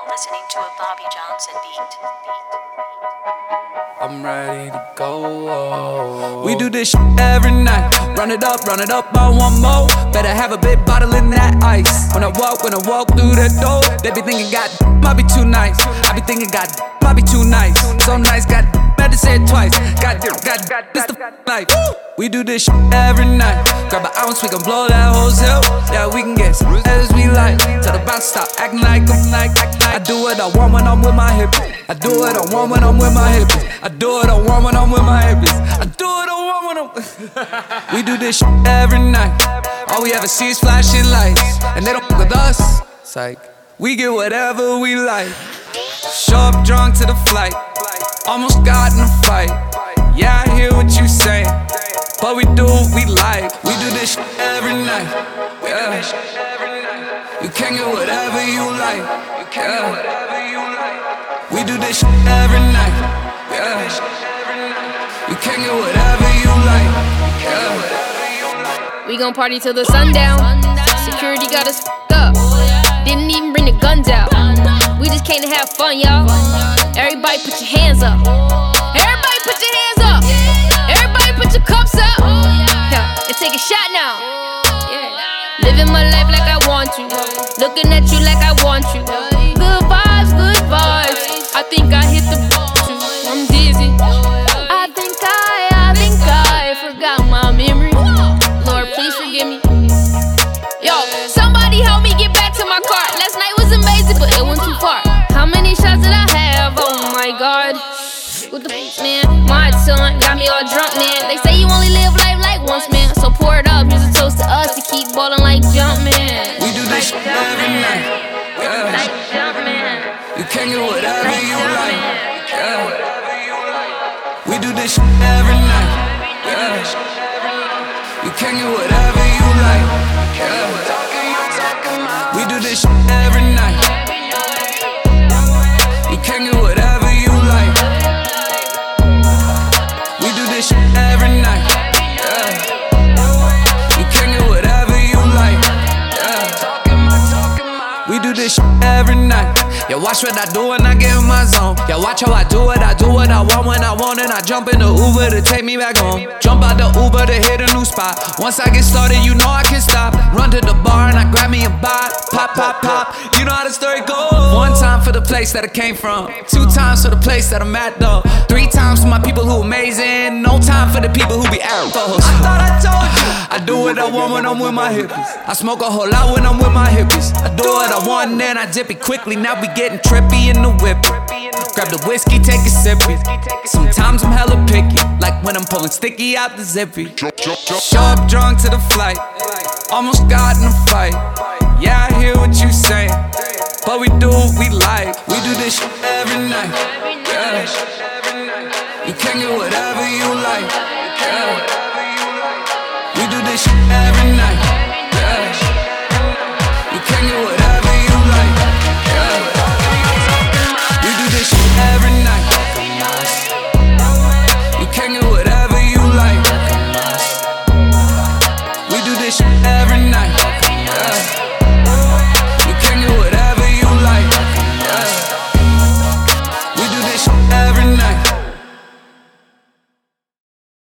listening to a Bobby Johnson beat. I'm ready to go. We do this shit every night. Run it up, I want more. Better have a big bottle in that ice. When I walk through that door, they be thinking God might be too nice. I be thinking God might be too nice. So nice, God had to say it twice. God, this the life. We do this shit every night. Grab an ounce, we gon' blow that whole zip. Yeah, we can get as we like. Tell the bounce stop acting like I'm like. I do what I want when I'm with my hippies. I do what I want when I'm with my hippies. I do what I want when I'm with my hippies. I do what I want when I'm. We do this shit every night. All we ever see is flashing lights, and they don't fuck with us. Psych. We get whatever we like. Show up drunk to the flight. Almost got in a fight. Yeah, I hear what you saying, but we do what we like. We do this shit every night. Yeah. You can get whatever you like. Yeah. We do this shit every night. Yeah. You can get whatever you like. Yeah. We gon' party till the sundown. Security got us f***ed up. Didn't even bring the guns out. We just came to have fun, y'all. Everybody put your hands up. Everybody put your hands up. Everybody put your cups up. Yeah, and take a shot now. Yeah. Living my life like I want to. Looking at you like I want you. Good vibes, good vibes. I think I hit the too. I'm dizzy. I think I forgot my memory. Lord, please forgive me. Yo, somebody help me get back to my car. Last night was amazing, but it went too far. How many shots did I have? Oh my God. What the f***, man? My son got me all drunk, man. They say you only live life like once, man. So pour it up, here's a toast to us to keep ballin' like Jumpman. We do this shit every night. Yeah. Like Jumpman. You can get whatever you like. Yeah. We do this shit every night. Yeah. You can get whatever you like. Yeah. We do this shit every night. You can get whatever you like. We do this shit every night. Yeah. You can get whatever you like. Yeah. We do this shit every night. Yeah, watch what I do when I get in my zone. Yeah, watch how I do it. I do what I want when I want it. I jump in the Uber to take me back home. Jump out the Uber to hit a new spot. Once I get started, you know I can stop. Run to the bar and I grab me a bot. Pop, pop, pop. You know how the story goes. One time for the place that I came from. 2 times for the place that I'm at, though. 3 times for my people who amazing. No time for the people who be assholes. I thought I told you. I do what I want when I'm with my hippies. I smoke a whole lot when I'm with my hippies. I do what I want and then I dip it quickly. Now we getting trippy in the whip. Grab the whiskey, take a sippy. Sometimes I'm hella picky, like when I'm pulling sticky out the zippy. Show up drunk to the flight. Almost got in a fight. Yeah, I hear what you saying, but we do what we like. We do this shit